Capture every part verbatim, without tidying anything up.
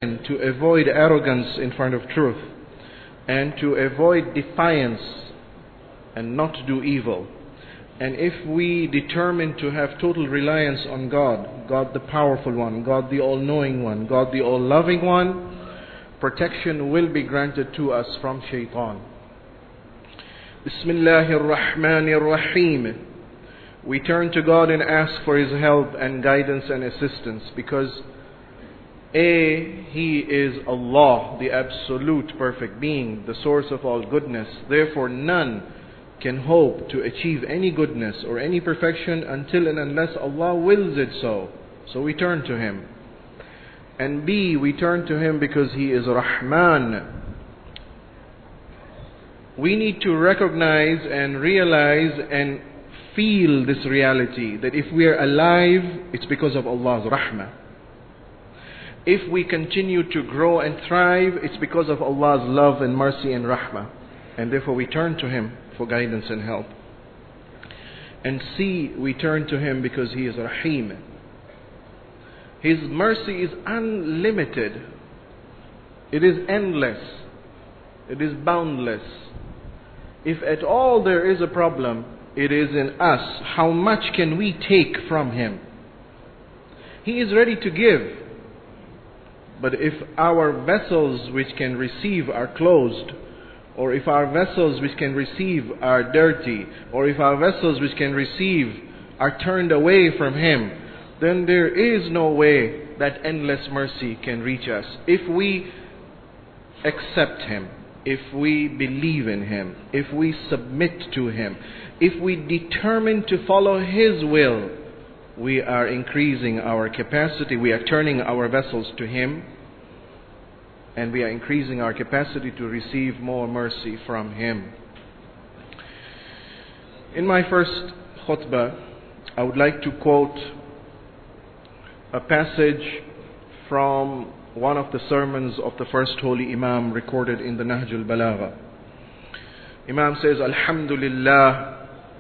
to avoid arrogance in front of truth and to avoid defiance and not do evil. And if we determine to have total reliance on God, God the powerful one, God the all-knowing one, God the all-loving one, protection will be granted to us from shaitan. Bismillahir Rahmanir Rahim. We turn to God and ask for His help and guidance and assistance because A, He is Allah, the absolute perfect being, the source of all goodness. Therefore none can hope to achieve any goodness or any perfection until and unless Allah wills it so. So we turn to Him. And B, we turn to Him because He is Rahman. We need to recognize and realize and feel this reality that if we are alive, it's because of Allah's Rahmah. If we continue to grow and thrive, it's because of Allah's love and mercy and rahmah. And therefore we turn to Him for guidance and help. And C, we turn to Him because He is Rahim. His mercy is unlimited. It is endless. It is boundless. If at all there is a problem, it is in us. How much can we take from Him? He is ready to give. But if our vessels which can receive are closed, or if our vessels which can receive are dirty, or if our vessels which can receive are turned away from Him, then there is no way that endless mercy can reach us. If we accept Him, if we believe in Him, if we submit to Him, if we determine to follow His will, we are increasing our capacity, we are turning our vessels to Him, and we are increasing our capacity to receive more mercy from Him. In my first khutbah, I would like to quote a passage from one of the sermons of the first holy Imam recorded in the Nahj al-Balagha. Imam says, Alhamdulillah,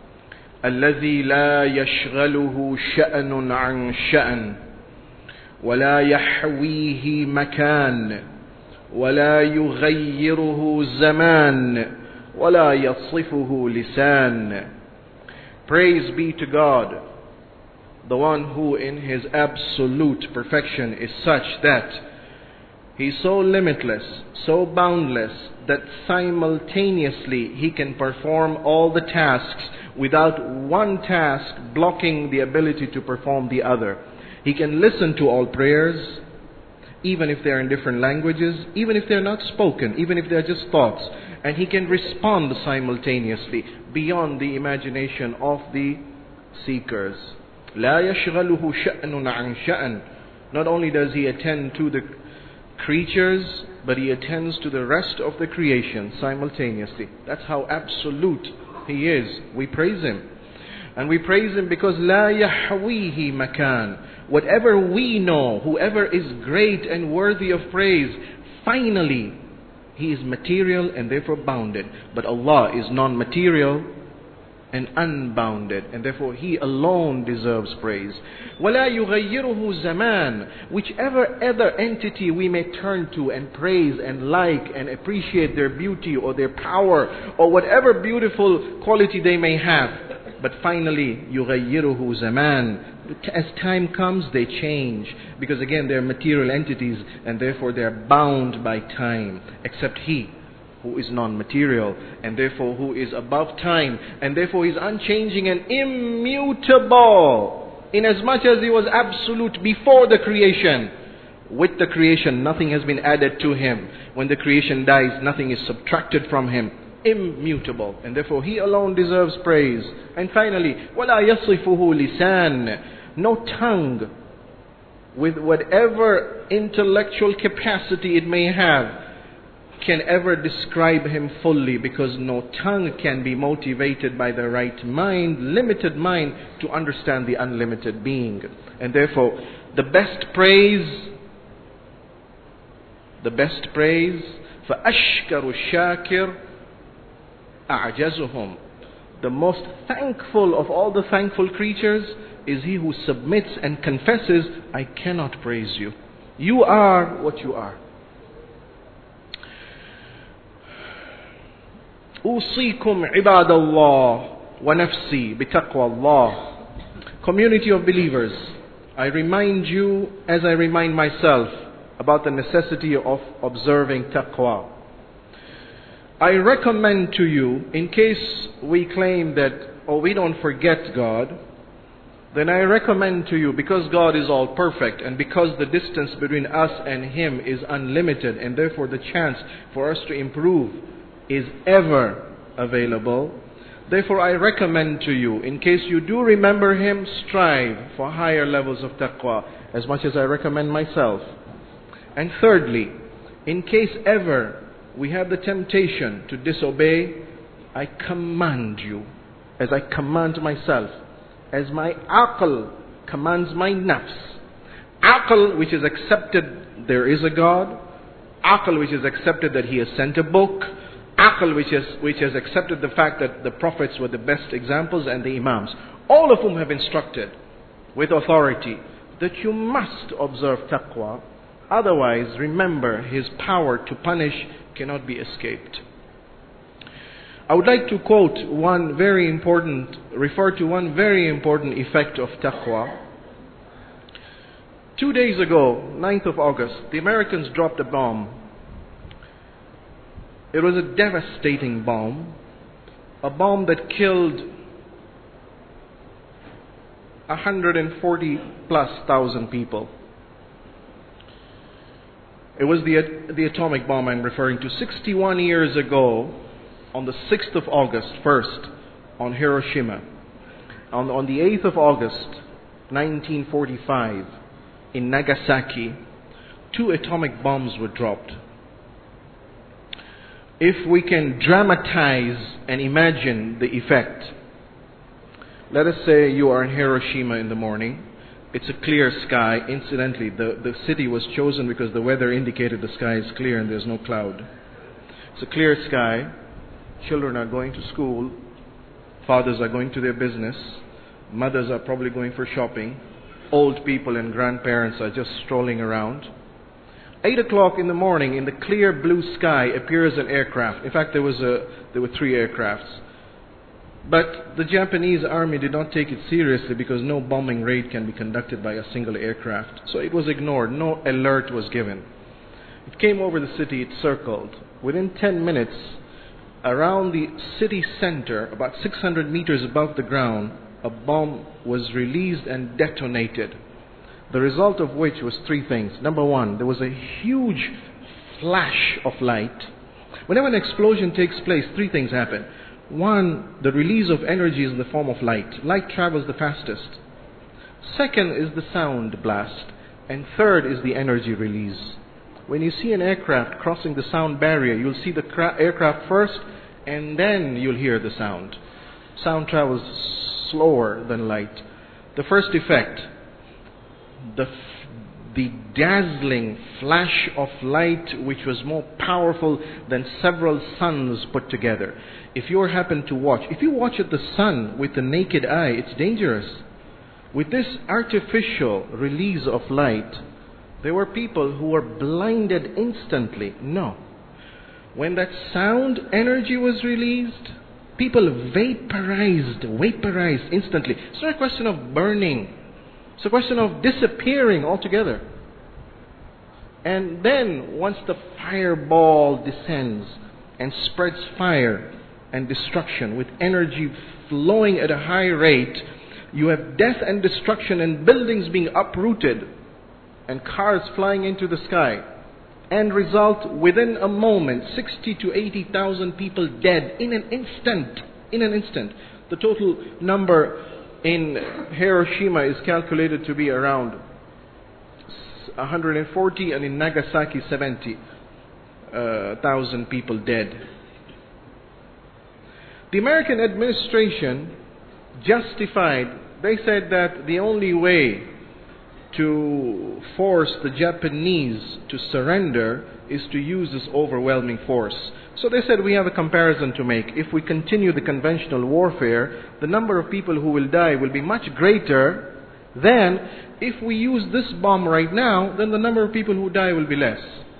الذي لا يشغله شأن عن شأن ولا يحويه مكان ولا يغيره زمان ولا يصفه لسان. Praise be to God, the one who in His absolute perfection is such that He is so limitless, so boundless, that simultaneously He can perform all the tasks without one task blocking the ability to perform the other. He can listen to all prayers, even if they are in different languages, even if they are not spoken, even if they are just thoughts. And He can respond simultaneously beyond the imagination of the seekers. لا يشغله شأن عن شأن. Not only does He attend to the creatures, but He attends to the rest of the creation simultaneously. That's how absolute He is. We praise Him. And we praise Him because لا يحويه مكان. Whatever we know, whoever is great and worthy of praise, finally, He is material and therefore bounded. But Allah is non-material and unbounded, and therefore He alone deserves praise. وَلَا يُغَيِّرُهُ زَمَانٍ. Whichever other entity we may turn to and praise and like and appreciate their beauty or their power or whatever beautiful quality they may have, but finally, يُغَيِّرُهُ زَمَانٍ. As time comes, they change. Because again, they are material entities and therefore they are bound by time. Except He, who is non-material and therefore who is above time and therefore is unchanging and immutable. Inasmuch as He was absolute before the creation, with the creation nothing has been added to Him. When the creation dies, nothing is subtracted from Him. Immutable, and therefore He alone deserves praise. And finally, وَلَا يَصِفُهُ لِسَانٍ. No tongue, with whatever intellectual capacity it may have, can ever describe Him fully, because no tongue can be motivated by the right mind, limited mind, to understand the unlimited being. And therefore, the best praise, the best praise, فَأَشْكَرُ الشَّاكِرُ أَعْجَزُهُمْ. The most thankful of all the thankful creatures is he who submits and confesses, I cannot praise you. You are what you are. أوصيكم عباد الله ونفسي بتقوى الله. Community of believers, I remind you as I remind myself about the necessity of observing taqwa. I recommend to you, in case we claim that, or we don't forget God, then I recommend to you, because God is all perfect and because the distance between us and Him is unlimited and therefore the chance for us to improve is ever available, therefore I recommend to you, in case you do remember Him, strive for higher levels of taqwa as much as I recommend myself. And thirdly, in case ever we have the temptation to disobey, I command you, as I command myself, as my aql commands my nafs. Aql, which is accepted there is a God. Aql, which is accepted that He has sent a book. Aql, which is which has accepted the fact that the prophets were the best examples and the imams, all of whom have instructed with authority that you must observe taqwa. Otherwise, remember, His power to punish cannot be escaped. I would like to quote one very important, refer to one very important effect of taqwa. Two days ago, ninth of August, the Americans dropped a bomb. It was a devastating bomb, a bomb that killed one hundred forty plus thousand people. It was the, the atomic bomb I'm referring to. sixty-one years ago, on the sixth of August, first, on Hiroshima. On, on the eighth of August, nineteen forty-five, in Nagasaki, two atomic bombs were dropped. If we can dramatize and imagine the effect, let us say you are in Hiroshima in the morning. It's a clear sky. Incidentally, the, the city was chosen because the weather indicated the sky is clear and there's no cloud. It's a clear sky. Children are going to school. Fathers are going to their business. Mothers are probably going for shopping. Old people and grandparents are just strolling around. Eight o'clock in the morning, in the clear blue sky, appears an aircraft. In fact, there was a there were three aircrafts. But the Japanese army did not take it seriously because no bombing raid can be conducted by a single aircraft. So it was ignored. No alert was given. It came over the city. It circled. Within ten minutes, around the city center, about six hundred meters above the ground, a bomb was released and detonated. The result of which was three things. Number one, there was a huge flash of light. Whenever an explosion takes place, three things happen. One, the release of energy is in the form of light. Light travels the fastest. Second is the sound blast. And third is the energy release. When you see an aircraft crossing the sound barrier, you'll see the cra- aircraft first, and then you'll hear the sound. Sound travels slower than light. The first effect, the the dazzling flash of light, which was more powerful than several suns put together. If you happen to watch, if you watch at the sun with the naked eye, it's dangerous. With this artificial release of light, there were people who were blinded instantly. No. When that sound energy was released, people vaporized, vaporized instantly. It's not a question of burning. It's a question of disappearing altogether. And then, once the fireball descends and spreads fire and destruction with energy flowing at a high rate, you have death and destruction and buildings being uprooted and cars flying into the sky. And result, within a moment, sixty to eighty thousand people dead in an instant. In an instant. The total number in Hiroshima is calculated to be around one hundred forty, and in Nagasaki seventy thousand people dead. The American administration justified, they said that the only way to force the Japanese to surrender is to use this overwhelming force. So they said, we have a comparison to make. If we continue the conventional warfare, the number of people who will die will be much greater than if we use this bomb right now, then the number of people who die will be less.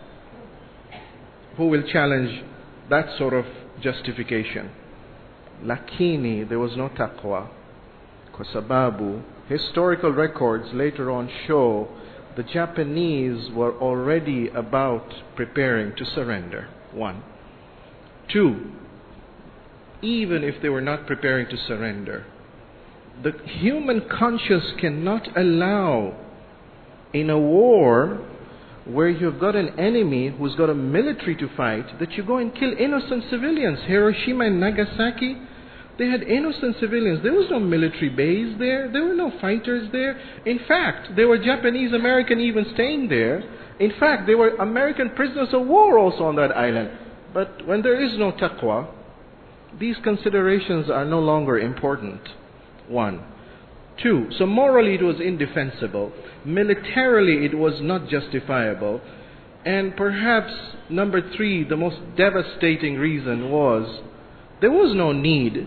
Who will challenge that sort of justification? Lakini, there was no taqwa. Kwa sababu, historical records later on show the Japanese were already about preparing to surrender. One. Two, even if they were not preparing to surrender, the human conscience cannot allow in a war where you've got an enemy who's got a military to fight that you go and kill innocent civilians. Hiroshima and Nagasaki, they had innocent civilians. There was no military base there. There were no fighters there. In fact, there were Japanese American even staying there. In fact, there were American prisoners of war also on that island. But when there is no taqwa, these considerations are no longer important. One. Two, so morally it was indefensible. Militarily it was not justifiable. And perhaps, number three, the most devastating reason was there was no need.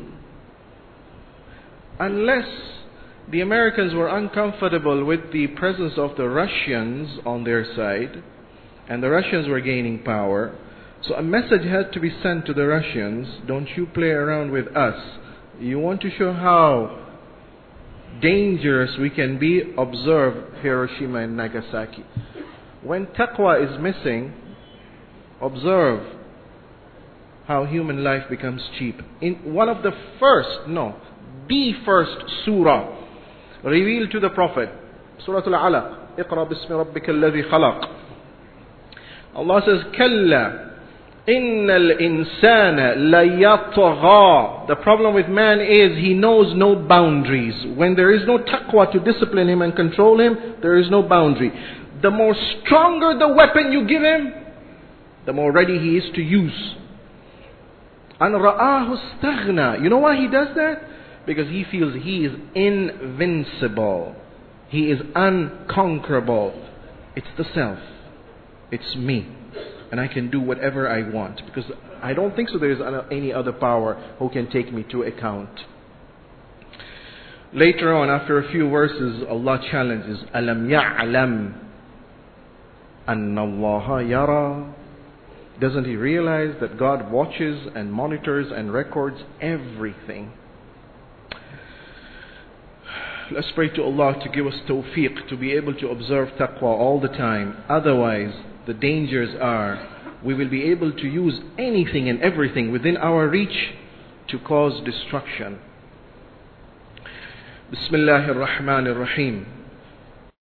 Unless the Americans were uncomfortable with the presence of the Russians on their side, and the Russians were gaining power, so a message had to be sent to the Russians: don't you play around with us. You want to show how dangerous we can be? Observe Hiroshima and Nagasaki. When taqwa is missing, observe how human life becomes cheap. In one of the first, no, the first surah revealed to the Prophet, Surah Al-Alaq, اقرأ باسم ربك الذي خلق. Allah says, كلا إن الإنسان ليطغى. The problem with man is he knows no boundaries. When there is no taqwa to discipline him and control him, there is no boundary. The more stronger the weapon you give him, the more ready he is to use. أن رآه استغنى. You know why he does that? Because he feels he is invincible. He is unconquerable. It's the self. It's me. And I can do whatever I want. Because I don't think so there is any other power who can take me to account. Later on, after a few verses, Allah challenges, أَلَمْ يَعْلَمْ أَنَّ اللَّهَ يَرَى. Doesn't he realize that God watches and monitors and records everything? Let's pray to Allah to give us tawfiq to be able to observe taqwa all the time. Otherwise, the dangers are we will be able to use anything and everything within our reach to cause destruction. Bismillahir Rahmanir Rahim.